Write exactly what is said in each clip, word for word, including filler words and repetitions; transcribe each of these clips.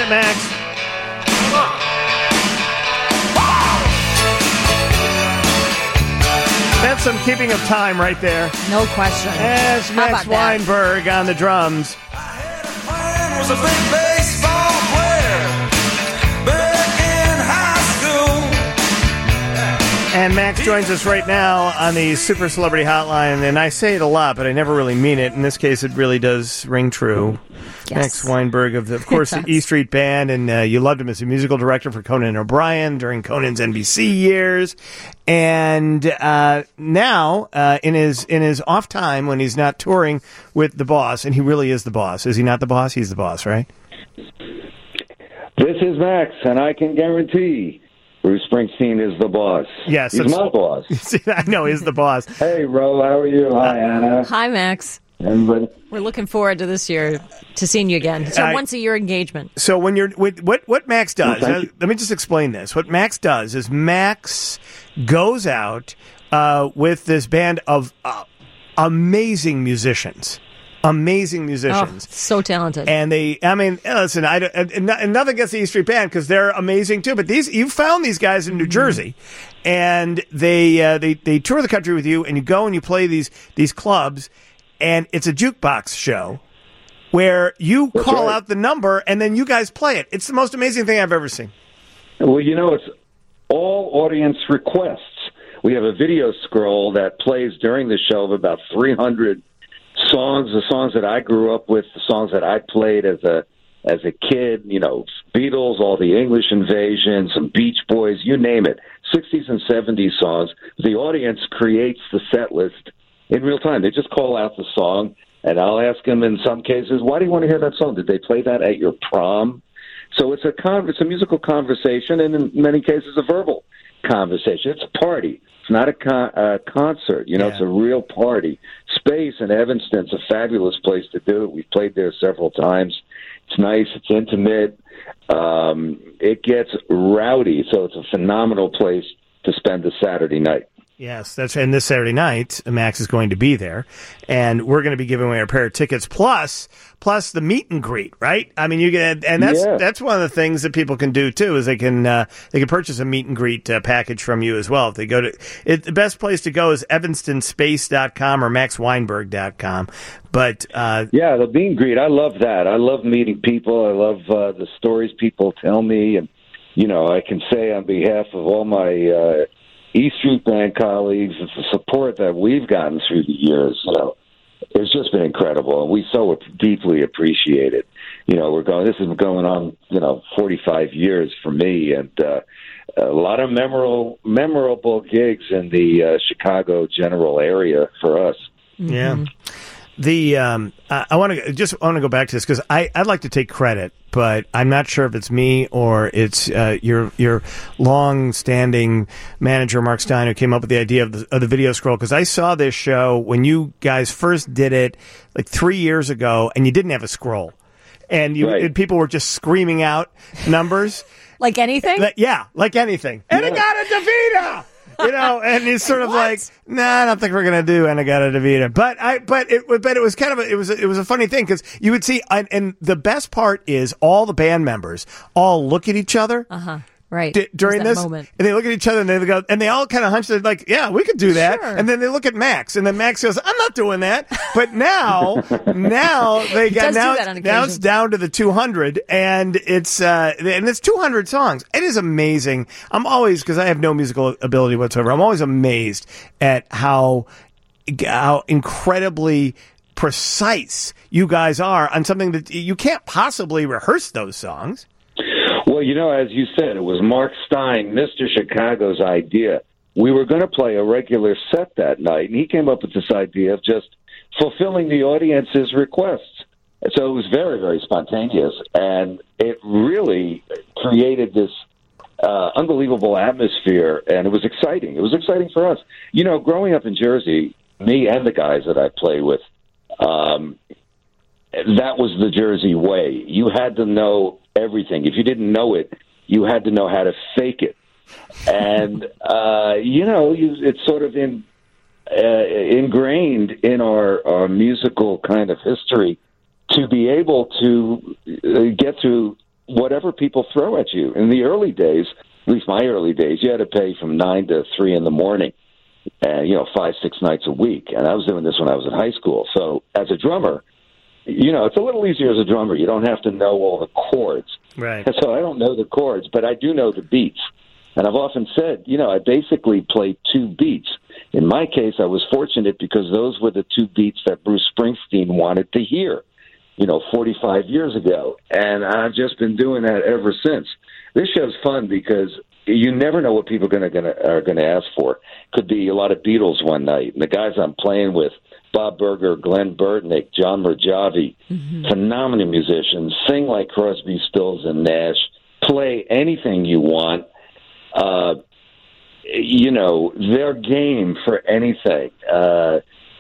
it, Max. That's some keeping of time right there. No question. As Max Weinberg on the drums. I had a friend, was a big baseball player back in high school. And Max joins us right now on the Super Celebrity Hotline, and I say it a lot, but I never really mean it. In this case, it really does ring true. Yes. Max Weinberg, of, the, of course, the E Street Band, and uh, you loved him as a musical director for Conan O'Brien during Conan's N B C years. And uh, now, uh, in his in his off time, when he's not touring with the boss, and he really is the boss. Is he not the boss? He's the boss, right? This is Max, and I can guarantee Bruce Springsteen is the boss. Yes. He's my boss. I know, he's the boss. Hey, Ro, how are you? Hi, Anna. Hi, Max. Everybody. We're looking forward to this year, to seeing you again. It's a I- once a year engagement. So when you're with what what Max does, Well, uh, thank you. let me just explain this. What Max does is Max goes out uh, with this band of uh, amazing musicians, amazing Oh, musicians. so talented. And they, I mean, listen, I don't, and, and nothing against the E Street Band because they're amazing too. But these, you found these guys in New Jersey, and they, uh, they, they tour the country with you, and you go and you play these these clubs, and it's a jukebox show where you That's call right. out the number, and then you guys play it. It's the most amazing thing I've ever seen. Well, you know, it's all audience requests. We have a video scroll that plays during the show of about three hundred songs, the songs that I grew up with, the songs that I played as a as a kid, you know, Beatles, all the English Invasion, some Beach Boys, you name it, sixties and seventies songs. The audience creates the set list in real time. They just call out the song, and I'll ask them in some cases, why do you want to hear that song? Did they play that at your prom? So it's a con- it's a musical conversation, and in many cases a verbal conversation. It's a party. It's not a con- uh, concert. You know, Yeah. it's a real party. Space in Evanston's a fabulous place to do it. We've played there several times. It's nice. It's intimate. Um, it gets rowdy, so it's a phenomenal place to spend a Saturday night. Yes, that's and this Saturday night, Max is going to be there, and we're going to be giving away a pair of tickets plus plus the meet and greet, right? I mean, you get and that's Yeah. that's one of the things that people can do too is they can uh, they can purchase a meet and greet uh, package from you as well. If they go to it, the best place to go is evanston space dot com or max weinberg dot com. But uh, Yeah, the meet and greet. I love that. I love meeting people. I love uh, the stories people tell me, and you know, I can say on behalf of all my uh, E Street Band colleagues, it's the support that we've gotten through the years. You know, it's just been incredible, and we so deeply appreciate it. You know, we're going. This has been going on, you know, forty-five years for me, and uh, a lot of memorable, memorable gigs in the uh, Chicago general area for us. yeah. The um, I, I want to just want to go back to this because I I'd like to take credit, but I'm not sure if it's me or it's uh, your your long-standing manager Mark Stein who came up with the idea of the, of the video scroll. Because I saw this show when you guys first did it like three years ago, and you didn't have a scroll, and you Right. and people were just screaming out numbers. Like anything? Like, yeah, like anything. Yeah. Enigata Davida! You know, and it's sort of What? like, nah, I don't think we're gonna do Enigata Davida. But I, but it, but it was kind of, a, it was, a, it was a funny thing because you would see, and, and the best part is all the band members all look at each other Uh-huh. Right. d- during There's that this, moment. and they look at each other and they go, and they all kind of hunch, they're like, yeah, we could do that. Sure. And then they look at Max, and then Max goes, I'm not doing that. But now, now they got does do now, that on now it's occasion. down to the two hundred, and it's uh, and it's two hundred songs. It is amazing. I'm always because I have no musical ability whatsoever. I'm always amazed at how how incredibly precise you guys are on something that you can't possibly rehearse those songs. Well, you know, as you said, it was Mark Stein, Mister Chicago's idea. We were going to play a regular set that night, and he came up with this idea of just fulfilling the audience's requests. And so it was very, very spontaneous, and it really created this uh, unbelievable atmosphere, and it was exciting. It was exciting for us. You know, growing up in Jersey, me and the guys that I play with, um, that was the Jersey way. You had to know everything. If you didn't know it, you had to know how to fake it. And, uh, you know, you, it's sort of in, uh, ingrained in our, our musical kind of history to be able to uh, get through whatever people throw at you. In the early days, at least my early days, you had to pay from nine to three in the morning, and you know, five, six nights a week. And I was doing this when I was in high school. So as a drummer, you know, it's a little easier as a drummer. You don't have to know all the chords. Right. And so I don't know the chords, but I do know the beats. And I've often said, you know, I basically played two beats. In my case, I was fortunate because those were the two beats that Bruce Springsteen wanted to hear, you know, forty-five years ago. And I've just been doing that ever since. This show's fun because you never know what people are going to are going to ask for. Could be a lot of Beatles one night. And the guys I'm playing with, Bob Berger, Glenn Burtnick, John Murjavi, mm-hmm. phenomenal musicians, sing like Crosby, Stills, and Nash, play anything you want. Uh, you know, they're game for anything. Uh,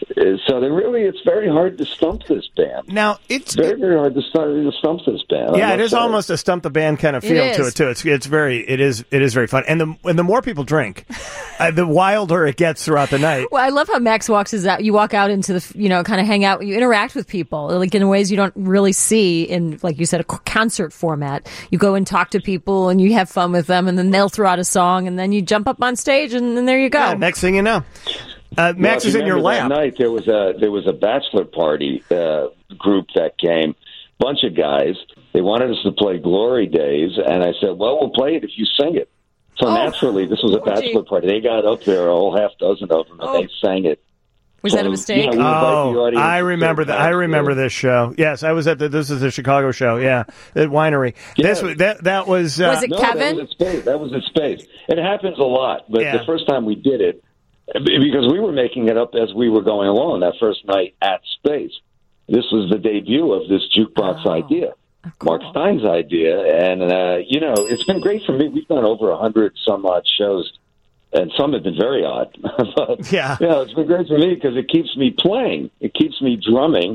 so they really, it's very hard to stump this band. Now, it's very, very hard to, start, to stump this band. Yeah, it is sorry. almost a stump the band kind of feel it to it too. It's it's very it is it is very fun, and the and the more people drink, uh, the wilder it gets throughout the night. Well, I love how Max walks us out. You walk out into the, you know, kind of hang out. You interact with people like in ways you don't really see in, like you said, a concert format. You go and talk to people, and you have fun with them, and then they'll throw out a song, and then you jump up on stage, and then there you go. Yeah, next thing you know. Uh, Max well, is in your lap. That night there was a there was a bachelor party uh, group that came, bunch of guys. They wanted us to play Glory Days, and I said, "Well, we'll play it if you sing it." So oh. naturally, this was a bachelor party. They got up there, a whole half dozen of them, and oh. they sang it. Was so, that a mistake? You know, oh, I remember that. I remember this show. Yes, I was at the. This is the Chicago show. Yeah, at Winery. Yeah. This was that. That was. Uh, was it no, Kevin? That was at Space. That was at Space. It happens a lot, but yeah. the first time we did it, because we were making it up as we were going along that first night at Space. This was the debut of this jukebox oh, idea, cool. Mark Stein's idea, and uh, you know, it's been great for me. We've done over a hundred some odd shows, and some have been very odd. but, yeah, you know, it's been great for me because it keeps me playing, it keeps me drumming,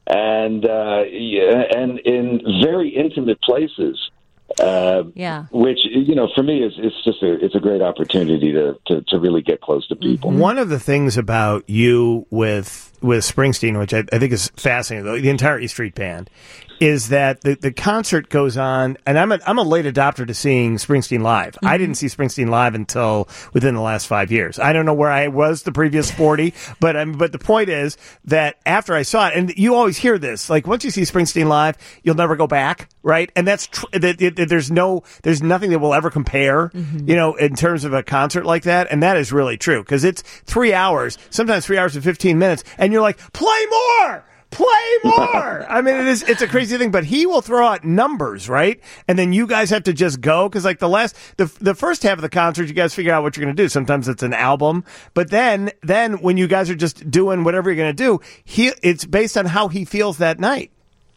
and uh, yeah, and in very intimate places. Uh, yeah, which you know, for me, is it's just a it's a great opportunity to, to, to really get close to people. Mm-hmm. One of the things about you with with Springsteen, which I, I think is fascinating, though, the entire E Street Band, is that the, the concert goes on, and I'm a, I'm a late adopter to seeing Springsteen live. Mm-hmm. I didn't see Springsteen live until within the last five years. I don't know where I was the previous forty, but um, but the point is that after I saw it, and you always hear this, like once you see Springsteen live, you'll never go back, right? And that's tr- that, it, it, there's no there's nothing that will ever compare, mm-hmm. you know, in terms of a concert like that, and that is really true because it's three hours, sometimes three hours and fifteen minutes, and you're like, play more. Play more. I mean, it is, it's a crazy thing, but he will throw out numbers, right? And then you guys have to just go. Cause like the last, the, the first half of the concert, you guys figure out what you're going to do. Sometimes it's an album, but then, then when you guys are just doing whatever you're going to do, he, it's based on how he feels that night.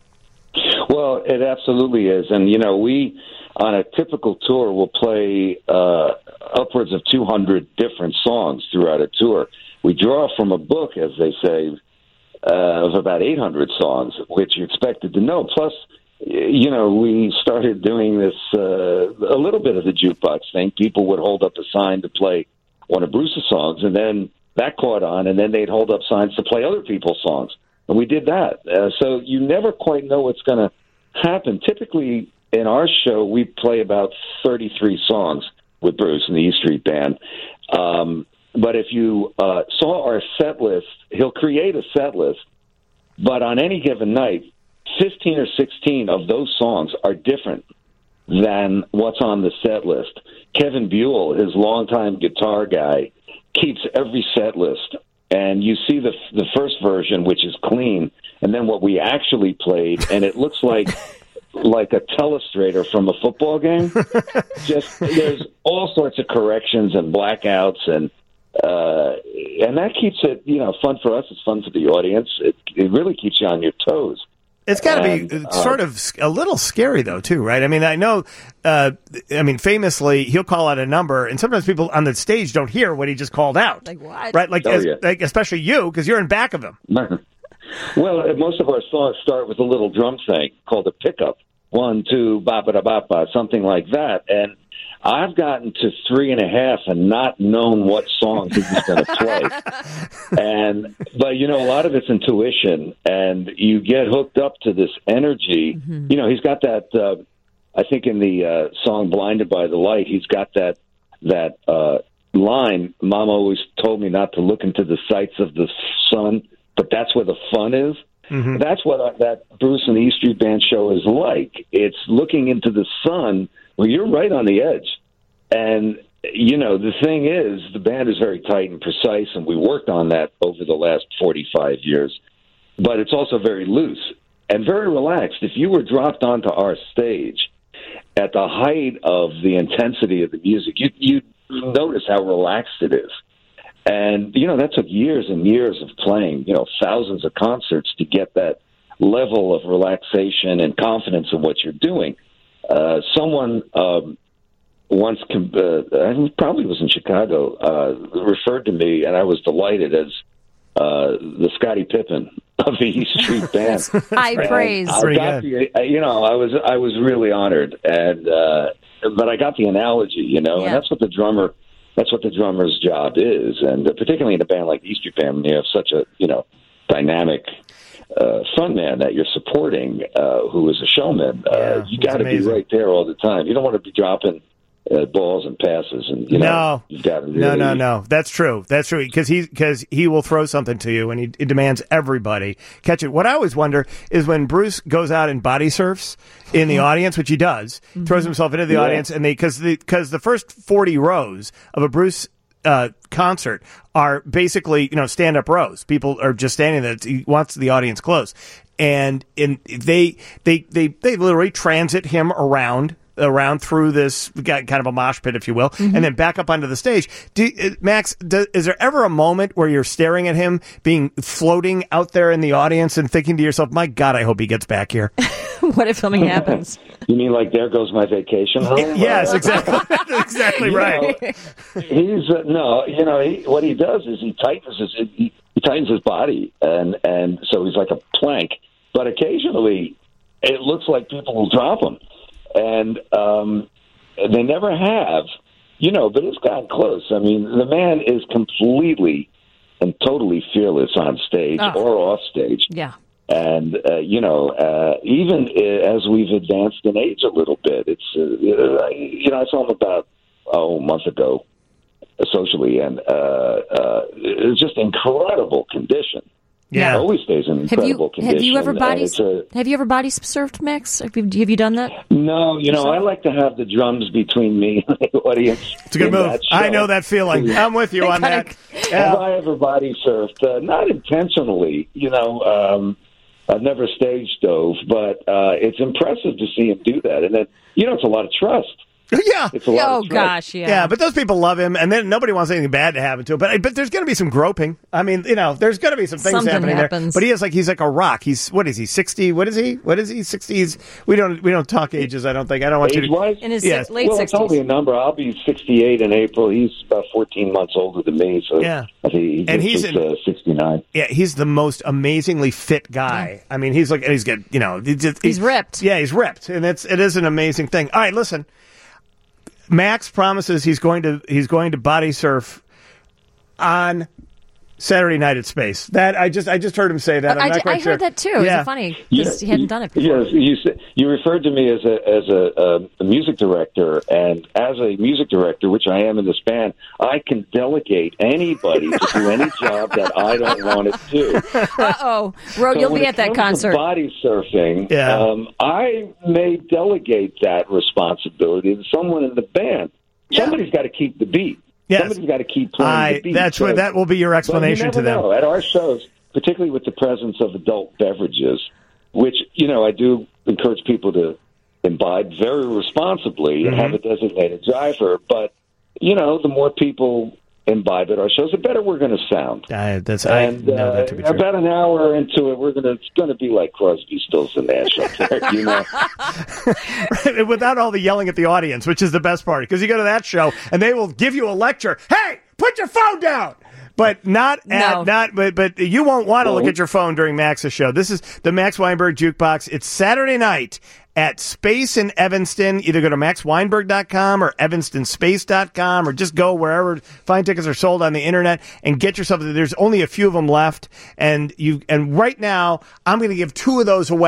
Well, it absolutely is. And, you know, we, on a typical tour, will play, uh, upwards of two hundred different songs throughout a tour. We draw from a book, as they say, Uh, of about eight hundred songs, which you expected to know. Plus, you know, we started doing this, uh, a little bit of the jukebox thing. People would hold up a sign to play one of Bruce's songs, and then that caught on, and then they'd hold up signs to play other people's songs. And we did that. Uh, so you never quite know what's going to happen. Typically, in our show, we play about thirty-three songs with Bruce and the E Street Band. Um, But if you uh, saw our set list, he'll create a set list. But on any given night, fifteen or sixteen of those songs are different than what's on the set list. Kevin Buell, his longtime guitar guy, keeps every set list. And you see the the first version, which is clean, and then what we actually played, and it looks like like a telestrator from a football game. Just there's all sorts of corrections and blackouts and. Uh, and that keeps it, you know, fun for us. It's fun for the audience. It, it really keeps you on your toes. It's got to be uh, sort of a little scary, though, too, right? I mean, I know, uh, I mean, famously, he'll call out a number, and sometimes people on the stage don't hear what he just called out. Like what? Right? Like, oh, as, yeah. like especially you, because you're in back of him. Well, most of our songs start with a little drum thing called a pickup. One, two, ba-ba-da-ba-ba, something like that. And I've gotten to three and a half and not known what songs he's going to play. and but you know, a lot of it's intuition, and you get hooked up to this energy. Mm-hmm. You know, he's got that uh, I think in the uh, song "Blinded by the Light," he's got that that uh, line. Mama always told me not to look into the sights of the sun, but that's where the fun is. Mm-hmm. That's what I, that Bruce and the E Street Band show is like. It's looking into the sun where you're right on the edge. And, you know, the thing is, the band is very tight and precise, and we worked on that over the last forty-five years. But it's also very loose and very relaxed. If you were dropped onto our stage at the height of the intensity of the music, you, you'd notice how relaxed it is. And, you know, that took years and years of playing, you know, thousands of concerts to get that level of relaxation and confidence in what you're doing. Uh, someone um, once, uh, I probably was in Chicago, uh, referred to me, and I was delighted, as uh, the Scottie Pippen of the E Street Band. High praise. I got the, you know, I was I was really honored, and uh, but I got the analogy, you know, yeah. and that's what the drummer. That's what the drummer's job is, and particularly in a band like the E Street Band, when you have such a you know dynamic uh, frontman that you're supporting, uh, who is a showman. Uh, yeah, you got to be right there all the time. You don't want to be dropping uh, balls and passes, and you know, no, you've got to really, no, no, no. That's true. That's true because he because he will throw something to you, and he, he demands everybody catch it. What I always wonder is when Bruce goes out and body surfs in the audience, which he does, mm-hmm. throws himself into the yeah. audience, and they because the because the first forty rows of a Bruce uh, concert are basically you know stand up rows. People are just standing there. He wants the audience close, and in they they they they literally transit him around. around through this kind of a mosh pit, if you will, mm-hmm. and then back up onto the stage. Do, Max, do, is there ever a moment where you're staring at him being floating out there in the audience and thinking to yourself, my God, I hope he gets back here? What if something happens? You mean like There Goes My Vacation Home? Yes, exactly. exactly right. Know, he's, uh, no, you know, he, what he does is he tightens his, he, he tightens his body, and, and so he's like a plank, but occasionally it looks like people will drop him. And um, they never have, you know, but it's gotten close. I mean, the man is completely and totally fearless on stage oh. or off stage. Yeah. And, uh, you know, uh, even as we've advanced in age a little bit, it's, uh, you know, I saw him about, oh, a month ago socially, and uh, uh, it's just incredible condition. Yeah, it always stays in incredible have you, condition. Have you ever body a, Have you ever body surfed, Max? Have you, have you done that? No, you know, I like to have the drums between me and the audience. It's a good move. I know that feeling. I'm with you on that. Yeah. Have I ever body surfed? Uh, not intentionally. You know, um, I've never stage dove, but uh, it's impressive to see him do that. And then, you know, it's a lot of trust. Yeah. It's a lot oh, of trust. gosh, yeah. Yeah, but those people love him, and then nobody wants anything bad to happen to him. But but there's going to be some groping. I mean, you know, there's going to be some things Something happening happens. there. But he is like he's like a rock. He's what is he? sixty? What is he? What is he? sixties? We don't we don't talk ages. I don't think. I don't want Age-wise? you to. In his yes. si- late well, sixties. it's only a number. I'll be sixty-eight in April. He's about fourteen months older than me, so yeah. I think he and he's just, in, uh, sixty-nine. Yeah, he's the most amazingly fit guy. I mean, he's like he's got you know he's, just, he's, he's ripped. Yeah, he's ripped, and it's it is an amazing thing. All right, listen. Max promises he's going to he's going to body surf on Saturday night at Space. That I just I just heard him say that. I'm I, not d- quite I sure. heard that too. Yeah. It's funny because Yeah, he hadn't done it before. Yes, you said, you referred to me as a as a, a music director, and as a music director, which I am in this band, I can delegate anybody to do any job that I don't want to do. Uh oh, Ro, So you'll when be it at that comes to concert. Body surfing. Yeah. Um, I may delegate that responsibility to someone in the band. Yeah. Somebody's got to keep the beat. Yes. Somebody's got to keep playing I, the beat. that's so, what that will be your explanation but you to never them. know. At our shows, particularly with the presence of adult beverages, which, you know, I do encourage people to imbibe very responsibly and Mm-hmm. have a designated driver. But, you know, the more people imbibe at our shows, the better we're going to sound. I, that's, And I know uh, that to be true. about an hour into it, we're going to it's going to be like Crosby, Stills, and Nash up there, you know. Without all the yelling at the audience, which is the best part, because you go to that show and they will give you a lecture. Hey, put your phone down. But not at No. not but but you won't want to Well, look at your phone during Max's show. This is the Max Weinberg Jukebox. It's Saturday night at Space in Evanston. Either go to max weinberg dot com or evanston space dot com or just go wherever fine tickets are sold on the internet and get yourself. There's only a few of them left, and you and right now I'm going to give two of those away.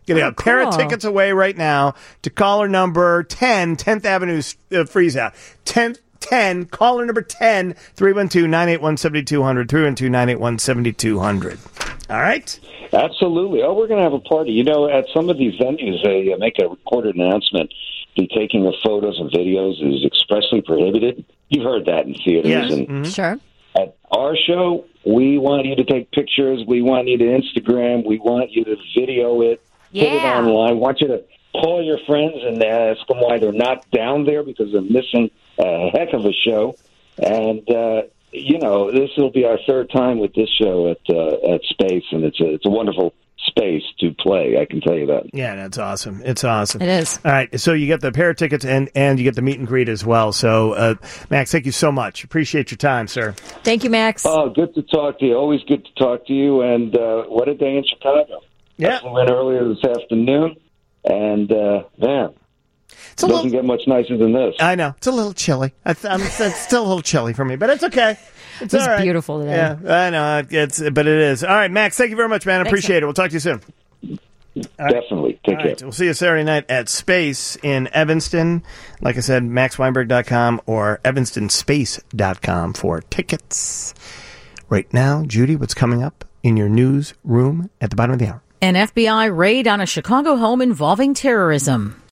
Getting Oh, a pair of cool. tickets away right now to caller number ten, tenth Avenue uh, Freeze Out. tenth, ten, caller number ten, three one two, nine eight one, seven two zero zero, three one two, nine eight one, seven two zero zero. All right? Absolutely. Oh, we're going to have a party. You know, at some of these venues, they uh, make a recorded announcement. The taking of photos and videos is expressly prohibited. You've heard that in theaters. Yes. And Mhm. Sure. at our show, we want you to take pictures. We want you to Instagram. We want you to video it. Put it Yeah. online. We want you to call your friends and ask them why they're not down there because they're missing a heck of a show. And, uh, you know, this will be our third time with this show at uh, at Space, and it's a, it's a wonderful space to play, I can tell you that. Yeah, that's awesome. It's awesome. It is. All right, so you get the pair of tickets and, and you get the meet and greet as well. So, uh, Max, thank you so much. Appreciate your time, sir. Thank you, Max. Oh, good to talk to you. Always good to talk to you. And uh, what a day in Chicago. Yeah. I flew in earlier this afternoon, and, uh, man, It's a it doesn't little, get much nicer than this. I know. It's a little chilly. I th- I'm, it's still a little chilly for me, but it's okay. It's It's all right. beautiful today. Yeah, I know. It's, but it is. All right, Max, thank you very much, man. I Thanks, appreciate it. We'll talk to you soon. Definitely. Take All care. right, we'll see you Saturday night at Space in Evanston. Like I said, max weinberg dot com or evanston space dot com for tickets. Right now, Judy, what's coming up in your newsroom at the bottom of the hour? An F B I raid on a Chicago home involving terrorism.